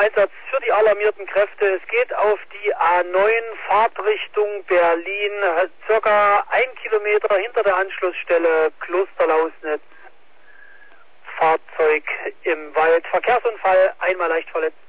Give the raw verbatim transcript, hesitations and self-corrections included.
Einsatz für die alarmierten Kräfte. Es geht auf die A neun, Fahrtrichtung Berlin, circa ein Kilometer hinter der Anschlussstelle Klosterlausnitz. Fahrzeug im Wald. Verkehrsunfall, einmal leicht verletzt.